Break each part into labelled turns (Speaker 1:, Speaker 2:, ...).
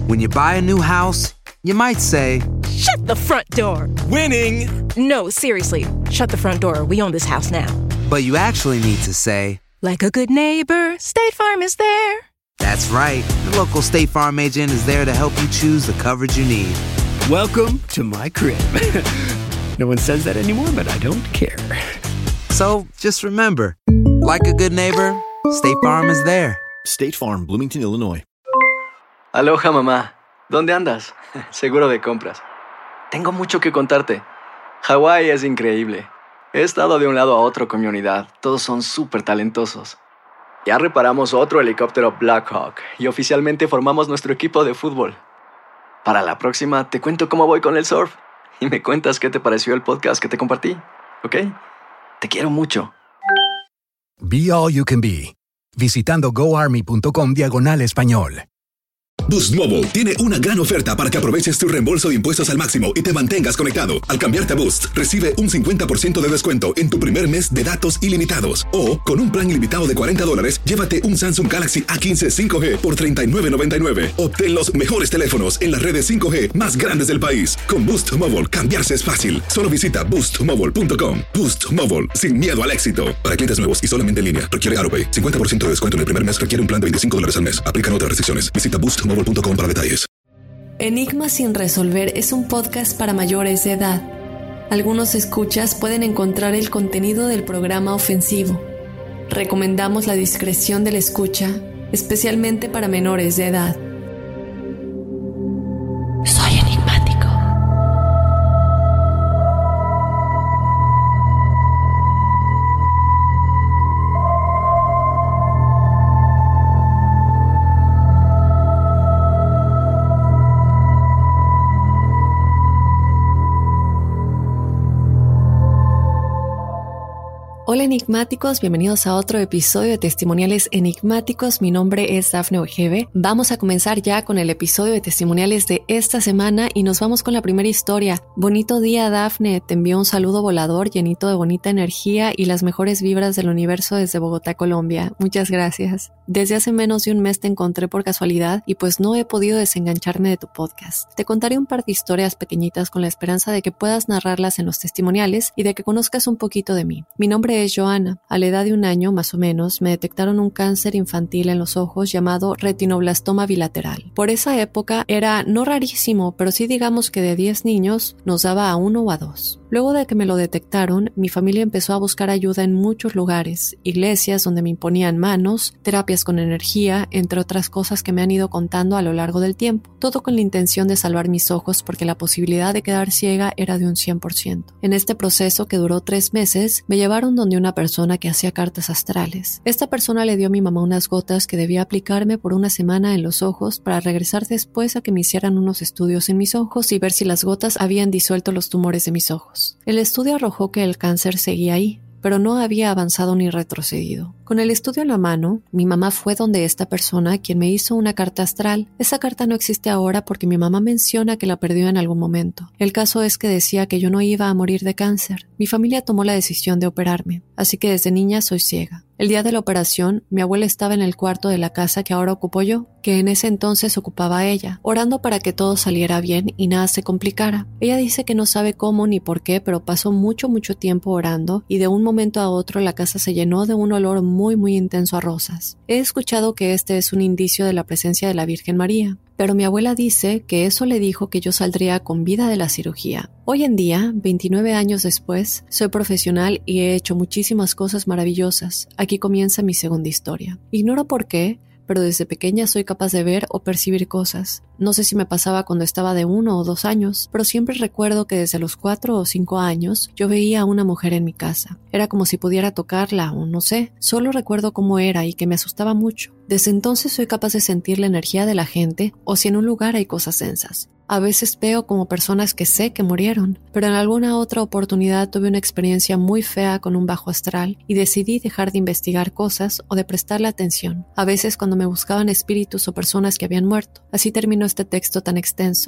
Speaker 1: When you buy a new house, you might say,
Speaker 2: "Shut the front door."
Speaker 3: Winning!
Speaker 2: No, seriously. Shut the front door. We own this house now.
Speaker 1: but you actually need to say,
Speaker 2: like a good neighbor, State Farm is there.
Speaker 1: That's right. The local State Farm agent is there to help you choose the coverage you need.
Speaker 3: Welcome to my crib. No one says that anymore, but I don't care.
Speaker 1: So just remember, like a good neighbor, State Farm is there.
Speaker 4: State Farm, Bloomington, Illinois.
Speaker 5: Aloha, mamá. ¿Dónde andas? Seguro de compras. Tengo mucho que contarte. Hawái es increíble. He estado de un lado a otro con mi unidad. Todos son súper talentosos. Ya reparamos otro helicóptero Blackhawk y oficialmente formamos nuestro equipo de fútbol. Para la próxima te cuento cómo voy con el surf y me cuentas qué te pareció el podcast que te compartí, ¿ok? Te quiero mucho.
Speaker 6: Be All You Can Be. Visitando goarmy.com/español.
Speaker 7: Boost Mobile tiene una gran oferta para que aproveches tu reembolso de impuestos al máximo y te mantengas conectado. Al cambiarte a Boost, recibe un 50% de descuento en tu primer mes de datos ilimitados. O, con un plan ilimitado de $40, llévate un Samsung Galaxy A15 5G por $39.99. Obtén los mejores teléfonos en las redes 5G más grandes del país. Con Boost Mobile, cambiarse es fácil. Solo visita boostmobile.com. Boost Mobile, sin miedo al éxito. Para clientes nuevos y solamente en línea, requiere AutoPay. 50% de descuento en el primer mes requiere un plan de $25 al mes. Aplican otras restricciones. Visita boostmobile.com para detalles.
Speaker 8: Enigma sin resolver es un podcast para mayores de edad. Algunos escuchas pueden encontrar el contenido del programa ofensivo. Recomendamos la discreción de la escucha, especialmente para menores de edad. Soy enigmático. Hola enigmáticos, bienvenidos a otro episodio de Testimoniales Enigmáticos. Mi nombre es Dafne Wegebe. Vamos a comenzar ya con el episodio de testimoniales de esta semana y nos vamos con la primera historia. Bonito día, Dafne, te envío un saludo volador llenito de bonita energía y las mejores vibras del universo desde Bogotá, Colombia. Muchas gracias. Desde hace menos de un mes te encontré por casualidad y pues no he podido desengancharme de tu podcast. Te contaré un par de historias pequeñitas con la esperanza de que puedas narrarlas en los testimoniales y de que conozcas un poquito de mí. Mi nombre es Joana. A la edad de 1 año, más o menos, me detectaron un cáncer infantil en los ojos llamado retinoblastoma bilateral. Por esa época era no rarísimo, pero sí digamos que de 10 niños nos daba a 1 o a 2. Luego de que me lo detectaron, mi familia empezó a buscar ayuda en muchos lugares, iglesias donde me imponían manos, terapias con energía, entre otras cosas que me han ido contando a lo largo del tiempo. Todo con la intención de salvar mis ojos porque la posibilidad de quedar ciega era de un 100%. En este proceso, que duró 3 meses, me llevaron donde una persona que hacía cartas astrales. Esta persona le dio a mi mamá unas gotas que debía aplicarme por 1 semana en los ojos para regresar después a que me hicieran unos estudios en mis ojos y ver si las gotas habían disuelto los tumores de mis ojos. El estudio arrojó que el cáncer seguía ahí, pero no había avanzado ni retrocedido. Con el estudio en la mano, mi mamá fue donde esta persona, quien me hizo una carta astral. Esa carta no existe ahora porque mi mamá menciona que la perdió en algún momento. El caso es que decía que yo no iba a morir de cáncer. Mi familia tomó la decisión de operarme, así que desde niña soy ciega. El día de la operación, mi abuela estaba en el cuarto de la casa que ahora ocupo yo, que en ese entonces ocupaba ella, orando para que todo saliera bien y nada se complicara. Ella dice que no sabe cómo ni por qué, pero pasó mucho tiempo orando y de un momento a otro la casa se llenó de un olor muy intenso a rosas. He escuchado que este es un indicio de la presencia de la Virgen María, pero mi abuela dice que eso le dijo que yo saldría con vida de la cirugía. Hoy en día, 29 años después, soy profesional y he hecho muchísimas cosas maravillosas. Aquí comienza mi segunda historia. Ignoro por qué, pero desde pequeña soy capaz de ver o percibir cosas. No sé si me pasaba cuando estaba de 1 o 2 años, pero siempre recuerdo que desde los 4 o 5 años yo veía a una mujer en mi casa. Era como si pudiera tocarla o no sé, solo recuerdo cómo era y que me asustaba mucho. Desde entonces soy capaz de sentir la energía de la gente o si en un lugar hay cosas densas. A veces veo como personas que sé que murieron, pero en alguna otra oportunidad tuve una experiencia muy fea con un bajo astral y decidí dejar de investigar cosas o de prestarle atención. A veces cuando me buscaban espíritus o personas que habían muerto. Así terminó este texto tan extenso.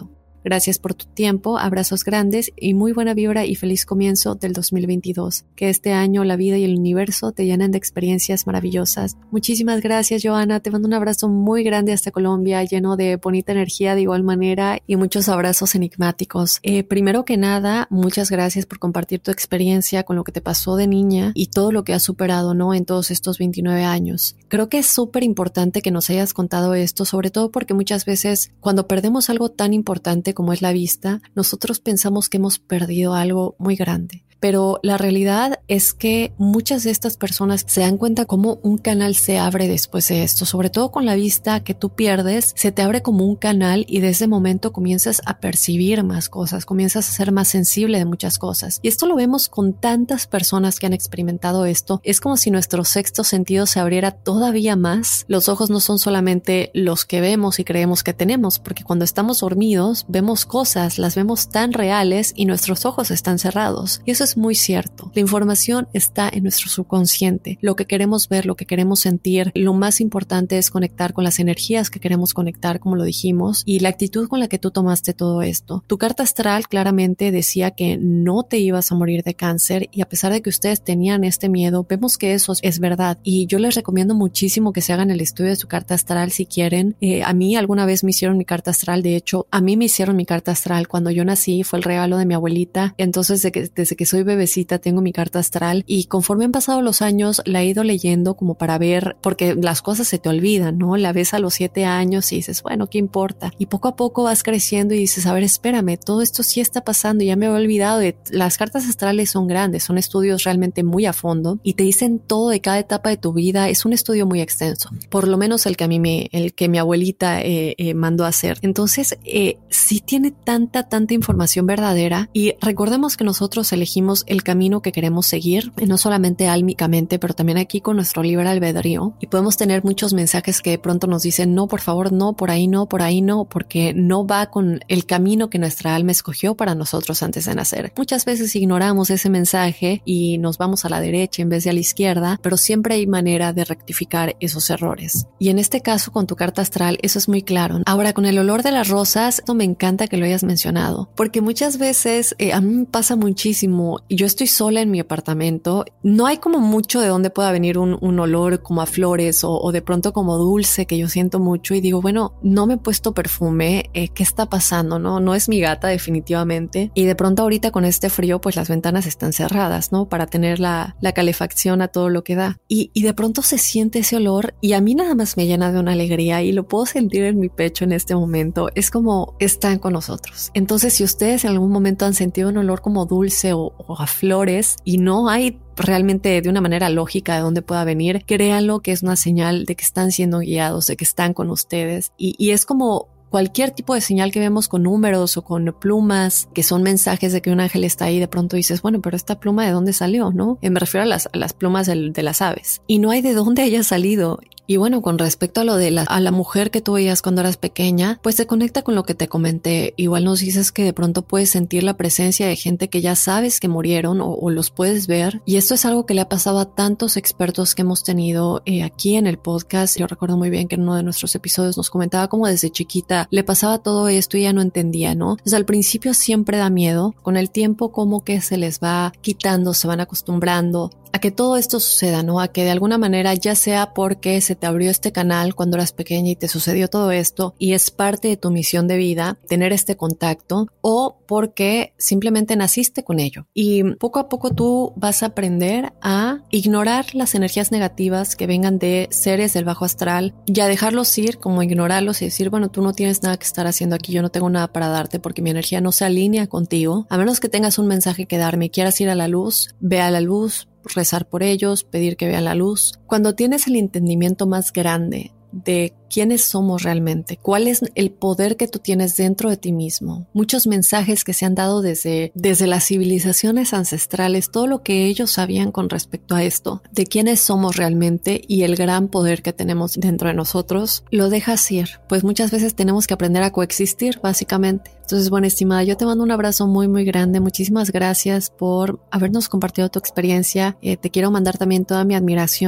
Speaker 8: Gracias por tu tiempo, abrazos grandes y muy buena vibra y feliz comienzo del 2022. Que este año la vida y el universo te llenen de experiencias maravillosas. Muchísimas gracias, Joana. Te mando un abrazo muy grande hasta Colombia, lleno de bonita energía de igual manera y muchos abrazos enigmáticos. Primero que nada, muchas gracias por compartir tu experiencia con lo que te pasó de niña y todo lo que has superado, ¿no? En todos estos 29 años. Creo que es súper importante que nos hayas contado esto, sobre todo porque muchas veces cuando perdemos algo tan importante como es la vista, nosotros pensamos que hemos perdido algo muy grande. Pero la realidad es que muchas de estas personas se dan cuenta cómo un canal se abre después de esto, sobre todo con la vista que tú pierdes, se te abre como un canal y desde ese momento comienzas a percibir más cosas, comienzas a ser más sensible de muchas cosas. Y esto lo vemos con tantas personas que han experimentado esto. Es como si nuestro sexto sentido se abriera todavía más. Los ojos no son solamente los que vemos y creemos que tenemos, porque cuando estamos dormidos vemos cosas, las vemos tan reales y nuestros ojos están cerrados. Y eso es muy cierto. La información está en nuestro subconsciente. Lo que queremos ver, lo que queremos sentir, lo más importante es conectar con las energías que queremos conectar, como lo dijimos, y la actitud con la que tú tomaste todo esto. Tu carta astral claramente decía que no te ibas a morir de cáncer y a pesar de que ustedes tenían este miedo, vemos que eso es verdad y yo les recomiendo muchísimo que se hagan el estudio de su carta astral si quieren. A mí alguna vez me hicieron mi carta astral, de hecho, a mí me hicieron mi carta astral cuando yo nací, fue el regalo de mi abuelita, entonces desde que soy bebecita tengo mi carta astral y conforme han pasado los años la he ido leyendo como para ver, porque las cosas se te olvidan, ¿no? La ves a los 7 años y dices, bueno, ¿qué importa? Y poco a poco vas creciendo y dices, a ver, espérame, todo esto sí está pasando, ya me he olvidado de... Las cartas astrales son grandes, son estudios realmente muy a fondo y te dicen todo de cada etapa de tu vida, es un estudio muy extenso, por lo menos el que mi abuelita mandó a hacer. Entonces, sí tiene tanta información verdadera y recordemos que nosotros elegimos el camino que queremos seguir, no solamente álmicamente, pero también aquí con nuestro libre albedrío y podemos tener muchos mensajes que de pronto nos dicen, no, por favor, no, por ahí no, porque no va con el camino que nuestra alma escogió para nosotros antes de nacer. Muchas veces ignoramos ese mensaje y nos vamos a la derecha en vez de a la izquierda, pero siempre hay manera de rectificar esos errores. Y en este caso con tu carta astral eso es muy claro. Ahora con el olor de las rosas, esto me encanta que lo hayas mencionado, porque muchas veces a mí me pasa muchísimo. Yo estoy sola en mi apartamento, no hay como mucho de dónde pueda venir un olor como a flores o de pronto como dulce que yo siento mucho y digo, bueno, no me he puesto perfume, ¿qué está pasando? No es mi gata definitivamente y de pronto ahorita con este frío pues las ventanas están cerradas, ¿no? Para tener la calefacción a todo lo que da y de pronto se siente ese olor y a mí nada más me llena de una alegría y lo puedo sentir en mi pecho en este momento, es como están con nosotros. Entonces si ustedes en algún momento han sentido un olor como dulce o a flores y no hay realmente de una manera lógica de dónde pueda venir, créanlo que es una señal de que están siendo guiados, de que están con ustedes y es como cualquier tipo de señal que vemos con números o con plumas, que son mensajes de que un ángel está ahí, de pronto dices, bueno, pero esta pluma ¿de dónde salió? ¿No? Me refiero a las plumas de las aves. Y no hay de dónde haya salido. Y bueno, con respecto a lo de a la mujer que tú veías cuando eras pequeña, pues se conecta con lo que te comenté. Igual nos dices que de pronto puedes sentir la presencia de gente que ya sabes que murieron o los puedes ver. Y esto es algo que le ha pasado a tantos expertos que hemos tenido aquí en el podcast. Yo recuerdo muy bien que en uno de nuestros episodios nos comentaba cómo desde chiquita le pasaba todo esto y ella no entendía, ¿no? Entonces al principio siempre da miedo. Con el tiempo como que se les va quitando, se van acostumbrando a que todo esto suceda, ¿no? A que de alguna manera ya sea porque se te abrió este canal cuando eras pequeña y te sucedió todo esto y es parte de tu misión de vida tener este contacto o porque simplemente naciste con ello. Y poco a poco tú vas a aprender a ignorar las energías negativas que vengan de seres del bajo astral y a dejarlos ir, como ignorarlos y decir, bueno, tú no tienes nada que estar haciendo aquí, yo no tengo nada para darte porque mi energía no se alinea contigo. A menos que tengas un mensaje que darme y quieras ir a la luz, ve a la luz, rezar por ellos, pedir que vean la luz. Cuando tienes el entendimiento más grande de quiénes somos realmente, cuál es el poder que tú tienes dentro de ti mismo, muchos mensajes que se han dado desde las civilizaciones ancestrales, todo lo que ellos sabían con respecto a esto, de quiénes somos realmente y el gran poder que tenemos dentro de nosotros, lo dejas ir, pues muchas veces tenemos que aprender a coexistir básicamente. Entonces, bueno, estimada, yo te mando un abrazo muy muy grande, muchísimas gracias por habernos compartido tu experiencia, te quiero mandar también toda mi admiración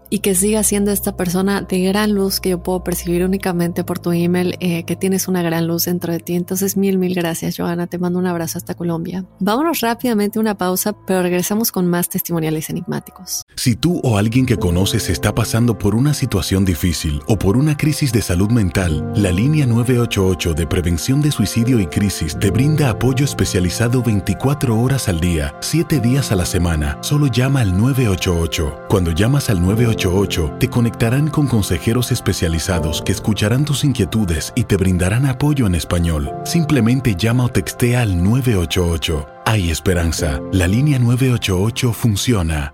Speaker 8: y que sigas siendo esta persona de gran luz que yo puedo percibir únicamente por tu email, que tienes una gran luz dentro de ti. Entonces mil gracias, Johanna, te mando un abrazo hasta Colombia. Vámonos rápidamente a una pausa, pero regresamos con más testimoniales enigmáticos.
Speaker 9: Si tú o alguien que conoces está pasando por una situación difícil o por una crisis de salud mental, la línea 988 de prevención de suicidio y crisis te brinda apoyo especializado 24 horas al día, 7 días a la semana. Solo llama al 988. Cuando llamas al 988, te conectarán con consejeros especializados que escucharán tus inquietudes y te brindarán apoyo en español. Simplemente llama o textea al 988. Hay esperanza. La línea 988 funciona.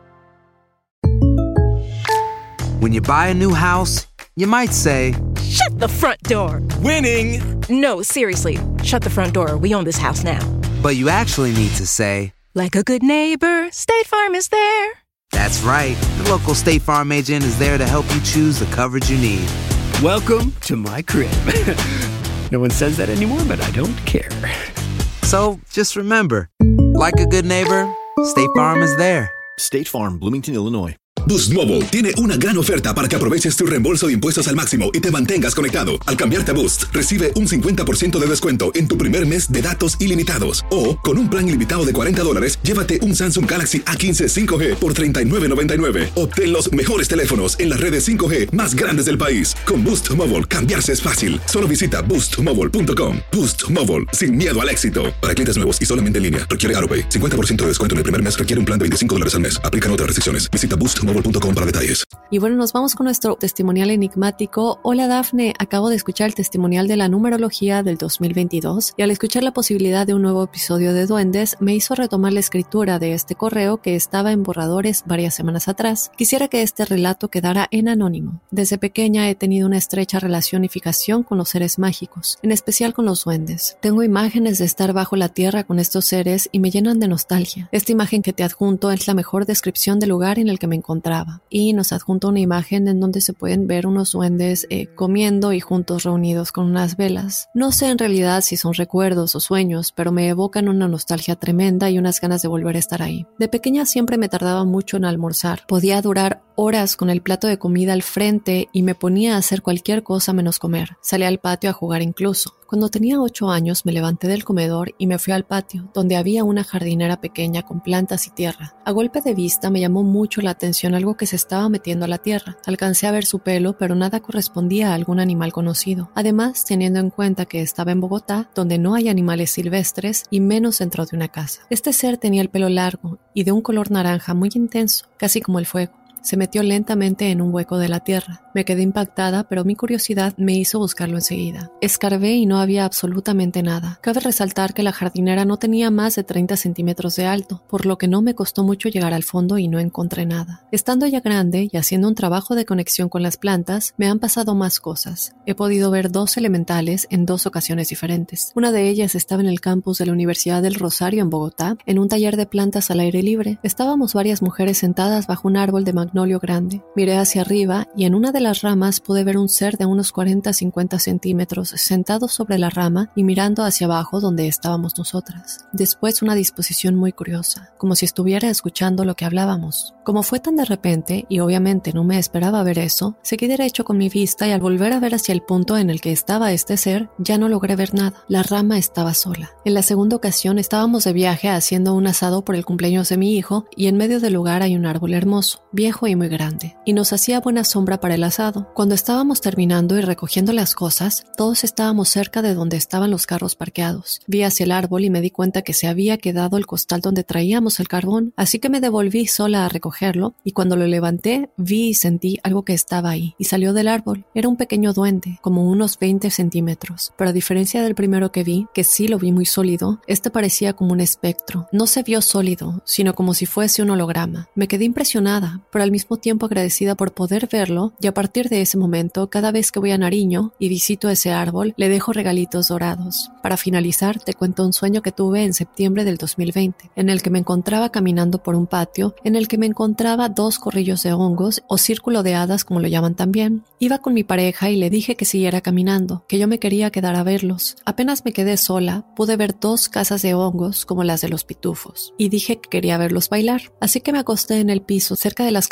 Speaker 1: When you buy a new house, you might say,
Speaker 2: Shut the front door!
Speaker 4: Winning!
Speaker 2: No, seriously. Shut the front door. We own this house now.
Speaker 1: but you actually need to say,
Speaker 2: Like a good neighbor, State Farm is there.
Speaker 1: that's right. The local State Farm agent is there to help you choose the coverage you need.
Speaker 3: Welcome to my crib. No one says that anymore, but I don't care.
Speaker 1: So just remember, like a good neighbor, State Farm is there.
Speaker 4: State Farm, Bloomington, Illinois.
Speaker 7: Boost Mobile tiene una gran oferta para que aproveches tu reembolso de impuestos al máximo y te mantengas conectado. Al cambiarte a Boost, recibe un 50% de descuento en tu primer mes de datos ilimitados. O, con un plan ilimitado de $40, llévate un Samsung Galaxy A15 5G por $39.99. Obtén los mejores teléfonos en las redes 5G más grandes del país. Con Boost Mobile, cambiarse es fácil. Solo visita boostmobile.com. Boost Mobile, sin miedo al éxito. Para clientes nuevos y solamente en línea, requiere AutoPay. 50% de descuento en el primer mes requiere un plan de $25 al mes. Aplican otras restricciones. Visita boostmobile.com para detalles.
Speaker 8: Y bueno, nos vamos con nuestro testimonial enigmático. Hola Dafne, acabo de escuchar el testimonial de la numerología del 2022 y al escuchar la posibilidad de un nuevo episodio de Duendes me hizo retomar la escritura de este correo que estaba en borradores varias semanas atrás. Quisiera que este relato quedara en anónimo. Desde pequeña he tenido una estrecha relación y fijación con los seres mágicos, en especial con los duendes. Tengo imágenes de estar bajo la tierra con estos seres y me llenan de nostalgia. Esta imagen que te adjunto es la mejor descripción del lugar en el que me encontraba. Y nos adjunta una imagen en donde se pueden ver unos duendes comiendo y juntos reunidos con unas velas. No sé en realidad si son recuerdos o sueños, pero me evocan una nostalgia tremenda y unas ganas de volver a estar ahí. De pequeña siempre me tardaba mucho en almorzar. Podía durar horas con el plato de comida al frente y me ponía a hacer cualquier cosa menos comer. Salía al patio a jugar incluso. Cuando tenía 8 años me levanté del comedor y me fui al patio, donde había una jardinera pequeña con plantas y tierra. A golpe de vista me llamó mucho la atención algo que se estaba metiendo a la tierra. Alcancé a ver su pelo, pero nada correspondía a algún animal conocido. Además, teniendo en cuenta que estaba en Bogotá, donde no hay animales silvestres y menos dentro de una casa. Este ser tenía el pelo largo y de un color naranja muy intenso, casi como el fuego. Se metió lentamente en un hueco de la tierra. Me quedé impactada, pero mi curiosidad me hizo buscarlo enseguida. Escarbé y no había absolutamente nada. Cabe resaltar que la jardinera no tenía más de 30 centímetros de alto, por lo que no me costó mucho llegar al fondo y no encontré nada. Estando ya grande y haciendo un trabajo de conexión con las plantas, me han pasado más cosas. He podido ver 2 elementales en 2 ocasiones diferentes. Una de ellas estaba en el campus de la Universidad del Rosario en Bogotá, en un taller de plantas al aire libre. Estábamos varias mujeres sentadas bajo un árbol de magnolio grande. Miré hacia arriba y en una de las ramas pude ver un ser de unos 40-50 centímetros sentado sobre la rama y mirando hacia abajo donde estábamos nosotras. Después una disposición muy curiosa, como si estuviera escuchando lo que hablábamos. Como fue tan de repente y obviamente no me esperaba ver eso, seguí derecho con mi vista y al volver a ver hacia el punto en el que estaba este ser, ya no logré ver nada. La rama estaba sola. En la segunda ocasión estábamos de viaje haciendo un asado por el cumpleaños de mi hijo y en medio del lugar hay un árbol hermoso, viejo y muy grande, y nos hacía buena sombra para el asado. Cuando estábamos terminando y recogiendo las cosas, todos estábamos cerca de donde estaban los carros parqueados. Vi hacia el árbol y me di cuenta que se había quedado el costal donde traíamos el carbón, así que me devolví sola a recogerlo y cuando lo levanté vi y sentí algo que estaba ahí y salió del árbol. Era un pequeño duende, como unos 20 centímetros, pero a diferencia del primero que vi, que sí lo vi muy sólido, este parecía como un espectro. No se vio sólido, sino como si fuese un holograma. Me quedé impresionada, pero al mismo tiempo agradecida por poder verlo y a partir de ese momento, cada vez que voy a Nariño y visito ese árbol, le dejo regalitos dorados. Para finalizar, te cuento un sueño que tuve en septiembre del 2020, en el que me encontraba caminando por un patio, en el que me encontraba 2 corrillos de hongos o círculo de hadas como lo llaman también. Iba con mi pareja y le dije que siguiera caminando, que yo me quería quedar a verlos. Apenas me quedé sola, pude ver 2 casas de hongos como las de los pitufos y dije que quería verlos bailar. Así que me acosté en el piso cerca de las casas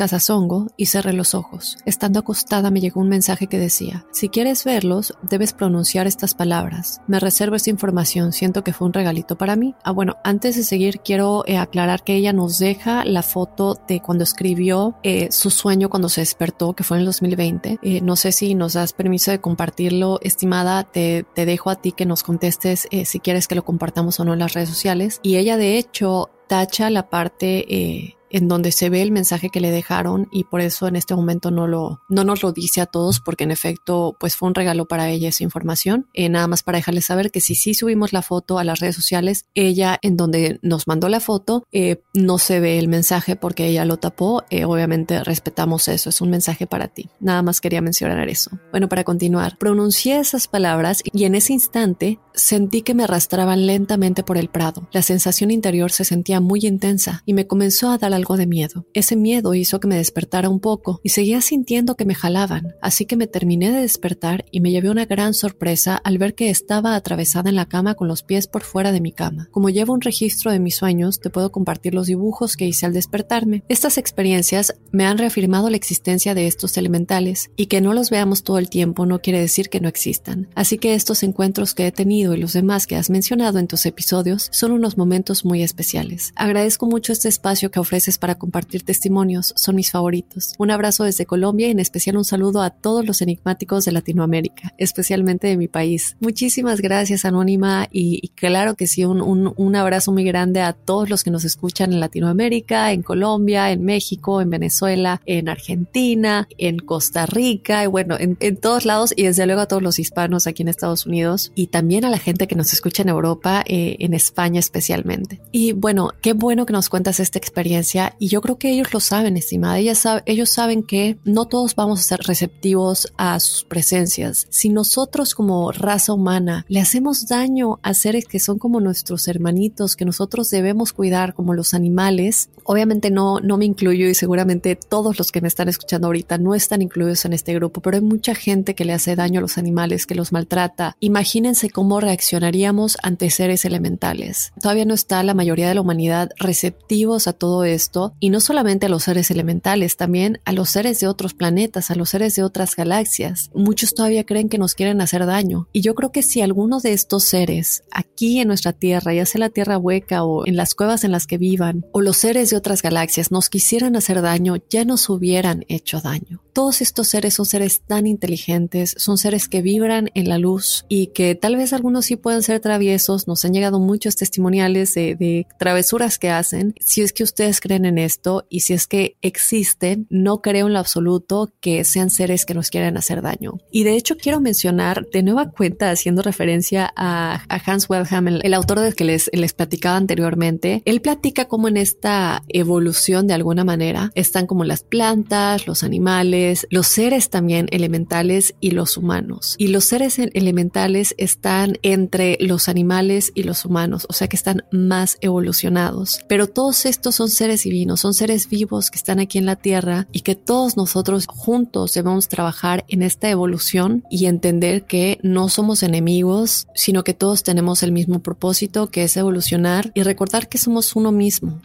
Speaker 8: Sazongo y cerré los ojos. Estando acostada me llegó un mensaje que decía: si quieres verlos, debes pronunciar estas palabras. Me reservo esta información, siento que fue un regalito para mí. Bueno, antes de seguir quiero aclarar que ella nos deja la foto de cuando escribió su sueño cuando se despertó, que fue en el 2020. No sé si nos das permiso de compartirlo, estimada. Te dejo a ti que nos contestes si quieres que lo compartamos o no en las redes sociales. Y ella de hecho tacha la parte en donde se ve el mensaje que le dejaron, y por eso en este momento no nos lo dice a todos, porque en efecto pues fue un regalo para ella esa información. Nada más para dejarles saber que si sí subimos la foto a las redes sociales, ella en donde nos mandó la foto no se ve el mensaje porque ella lo tapó. Obviamente respetamos eso, es un mensaje para ti. Nada más quería mencionar eso. Bueno, para continuar, pronuncié esas palabras y en ese instante sentí que me arrastraban lentamente por el prado. La sensación interior se sentía muy intensa y me comenzó a dar algo de miedo. Ese miedo hizo que me despertara un poco y seguía sintiendo que me jalaban, así que me terminé de despertar y me llevé una gran sorpresa al ver que estaba atravesada en la cama con los pies por fuera de mi cama. Como llevo un registro de mis sueños, te puedo compartir los dibujos que hice al despertarme. Estas experiencias me han reafirmado la existencia de estos elementales, y que no los veamos todo el tiempo no quiere decir que no existan. Así que estos encuentros que he tenido y los demás que has mencionado en tus episodios son unos momentos muy especiales. Agradezco mucho este espacio que ofreces para compartir testimonios, son mis favoritos. Un abrazo desde Colombia y en especial un saludo a todos los enigmáticos de Latinoamérica, especialmente de mi país. Muchísimas gracias, Anónima, y claro que sí, un abrazo muy grande a todos los que nos escuchan en Latinoamérica, en Colombia, en México, en Venezuela, en Argentina, en Costa Rica, y bueno, en todos lados, y desde luego a todos los hispanos aquí en Estados Unidos, y también a la gente que nos escucha en Europa, en España especialmente. Y bueno, qué bueno que nos cuentas esta experiencia, y yo creo que ellos lo saben, estimada. Ellos saben que no todos vamos a ser receptivos a sus presencias. Si nosotros como raza humana le hacemos daño a seres que son como nuestros hermanitos, que nosotros debemos cuidar, como los animales, obviamente no me incluyo, y seguramente todos los que me están escuchando ahorita no están incluidos en este grupo, pero hay mucha gente que le hace daño a los animales, que los maltrata. Imagínense cómo reaccionaríamos ante seres elementales. Todavía no está la mayoría de la humanidad receptivos a todo esto, y no solamente a los seres elementales, también a los seres de otros planetas, a los seres de otras galaxias. Muchos todavía creen que nos quieren hacer daño, y yo creo que si alguno de estos seres aquí en nuestra Tierra, ya sea la Tierra hueca o en las cuevas en las que vivan, o los seres de otras galaxias nos quisieran hacer daño, ya nos hubieran hecho daño. Todos estos seres son seres tan inteligentes, son seres que vibran en la luz, y que tal vez algunos sí puedan ser traviesos. Nos han llegado muchos testimoniales de travesuras que hacen. Si es que ustedes creen en esto, y si es que existen, no creo en lo absoluto que sean seres que nos quieren hacer daño. Y de hecho quiero mencionar de nueva cuenta, haciendo referencia a Hans Wellham, el autor del que les platicaba anteriormente. Él platica cómo en esta evolución, de alguna manera, están como las plantas, los animales, los seres también elementales y los humanos. Y los seres elementales están entre los animales y los humanos, o sea que están más evolucionados. Pero todos estos son seres divinos, son seres vivos que están aquí en la Tierra, y que todos nosotros juntos debemos trabajar en esta evolución y entender que no somos enemigos, sino que todos tenemos el mismo propósito, que es evolucionar, y recordar que somos uno mismo,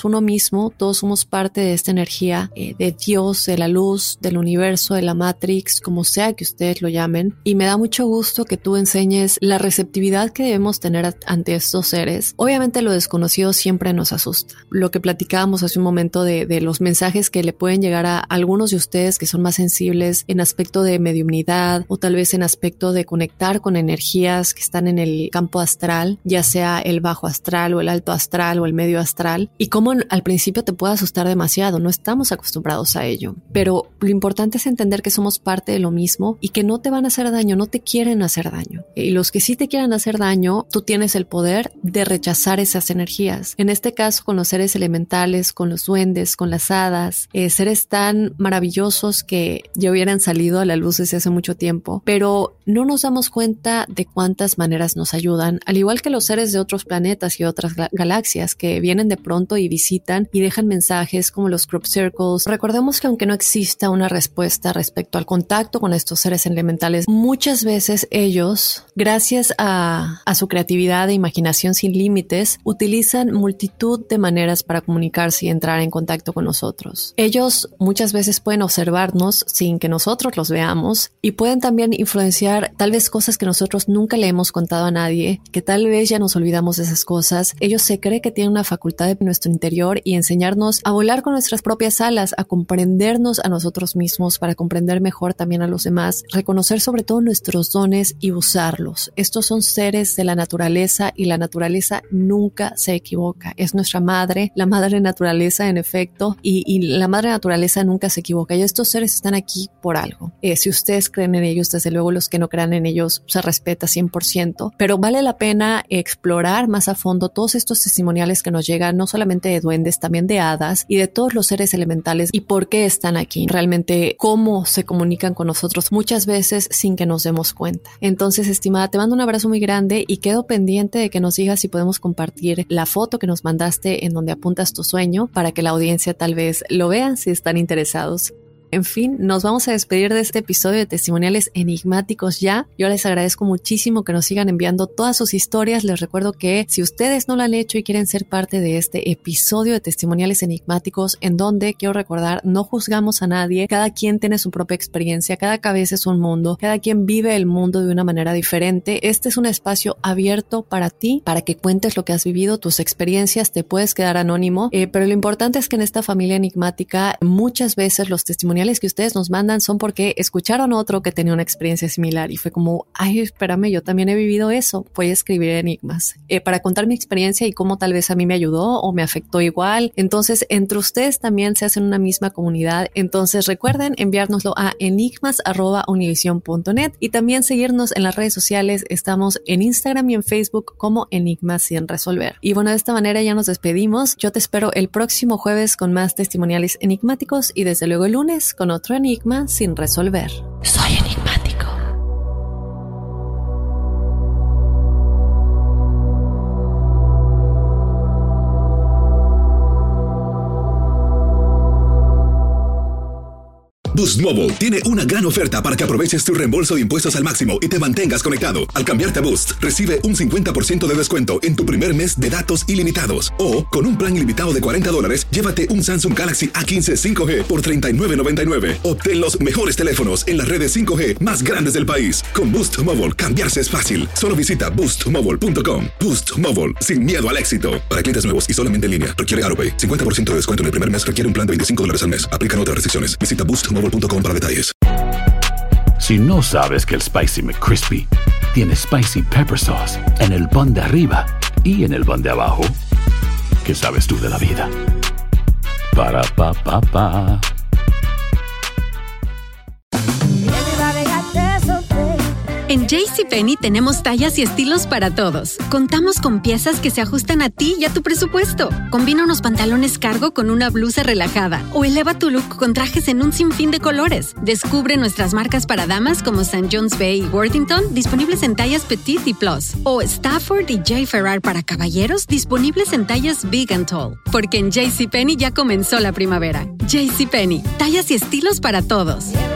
Speaker 8: todos somos parte de esta energía de Dios, de la luz, del universo, de la Matrix, como sea que ustedes lo llamen. Y me da mucho gusto que tú enseñes la receptividad que debemos tener ante estos seres. Obviamente lo desconocido siempre nos asusta. Lo que platicábamos hace un momento de los mensajes que le pueden llegar a algunos de ustedes que son más sensibles en aspecto de mediumnidad, o tal vez en aspecto de conectar con energías que están en el campo astral, ya sea el bajo astral o el alto astral o el medio astral, y cómo al principio te puede asustar demasiado. No estamos acostumbrados a ello, pero lo importante es entender que somos parte de lo mismo y que no te van a hacer daño, no te quieren hacer daño. Y los que sí te quieran hacer daño, tú tienes el poder de rechazar esas energías. En este caso, con los seres elementales, con los duendes, con las hadas, seres tan maravillosos que ya hubieran salido a la luz desde hace mucho tiempo, pero no nos damos cuenta de cuántas maneras nos ayudan, al igual que los seres de otros planetas y otras galaxias que vienen de pronto y visitan y dejan mensajes como los crop circles. Recordemos que aunque no exista una respuesta respecto al contacto con estos seres elementales, muchas veces ellos Gracias a su creatividad e imaginación sin límites, utilizan multitud de maneras para comunicarse y entrar en contacto con nosotros. Ellos muchas veces pueden observarnos sin que nosotros los veamos y pueden también influenciar tal vez cosas que nosotros nunca le hemos contado a nadie, que tal vez ya nos olvidamos de esas cosas. Ellos se cree que tienen una facultad de nuestro interior y enseñarnos a volar con nuestras propias alas, a comprendernos a nosotros mismos para comprender mejor también a los demás, reconocer sobre todo nuestros dones y usarlos. Estos son seres de la naturaleza y la naturaleza nunca se equivoca. Es nuestra madre, la madre naturaleza en efecto, y la madre naturaleza nunca se equivoca. Y estos seres están aquí por algo. Si ustedes creen en ellos, desde luego los que no crean en ellos se respeta 100%, pero vale la pena explorar más a fondo todos estos testimoniales que nos llegan, no solamente de duendes, también de hadas y de todos los seres elementales y por qué están aquí, realmente cómo se comunican con nosotros muchas veces sin que nos demos cuenta. Entonces, estimada, te mando un abrazo muy grande y quedo pendiente de que nos digas si podemos compartir la foto que nos mandaste en donde apuntas tu sueño para que la audiencia tal vez lo vea si están interesados. En fin, nos vamos a despedir de este episodio de Testimoniales Enigmáticos ya. Yo les agradezco muchísimo que nos sigan enviando todas sus historias. Les recuerdo que si ustedes no lo han hecho y quieren ser parte de este episodio de Testimoniales Enigmáticos, en donde, quiero recordar, no juzgamos a nadie, cada quien tiene su propia experiencia, cada cabeza es un mundo, cada quien vive el mundo de una manera diferente. Este es un espacio abierto para ti, para que cuentes lo que has vivido, tus experiencias, te puedes quedar anónimo, pero lo importante es que en esta familia enigmática muchas veces los testimoniales que ustedes nos mandan son porque escucharon a otro que tenía una experiencia similar y fue como, ay, espérame, yo también he vivido eso, voy a escribir enigmas para contar mi experiencia y cómo tal vez a mí me ayudó o me afectó igual. Entonces, entre ustedes también se hacen una misma comunidad. Entonces, recuerden enviárnoslo a enigmas@univision.net y también seguirnos en las redes sociales. Estamos en Instagram y en Facebook como Enigmas sin resolver. Y bueno, de esta manera ya nos despedimos. Yo te espero el próximo jueves con más testimoniales enigmáticos y desde luego el lunes con otro enigma sin resolver. Soy enigmático.
Speaker 7: Boost Mobile tiene una gran oferta para que aproveches tu reembolso de impuestos al máximo y te mantengas conectado. Al cambiarte a Boost, recibe un 50% de descuento en tu primer mes de datos ilimitados. O, con un plan ilimitado de $40, llévate un Samsung Galaxy A15 5G por $39.99. Obtén los mejores teléfonos en las redes 5G más grandes del país. Con Boost Mobile, cambiarse es fácil. Solo visita boostmobile.com. Boost Mobile, sin miedo al éxito. Para clientes nuevos y solamente en línea, requiere AutoPay. 50% de descuento en el primer mes requiere un plan de $25 al mes. Aplican otras restricciones. Visita boostmobile.com para detalles.
Speaker 9: Si no sabes que el Spicy McCrispy tiene Spicy Pepper Sauce en el pan de arriba y en el pan de abajo, ¿qué sabes tú de la vida? Para, pa, pa, pa.
Speaker 10: En JCPenney tenemos tallas y estilos para todos. Contamos con piezas que se ajustan a ti y a tu presupuesto. Combina unos pantalones cargo con una blusa relajada o eleva tu look con trajes en un sinfín de colores. Descubre nuestras marcas para damas como St. John's Bay y Worthington, disponibles en tallas Petite y Plus. O Stafford y J. Ferrar para caballeros, disponibles en tallas Big and Tall. Porque en JCPenney ya comenzó la primavera. JCPenney, tallas y estilos para todos.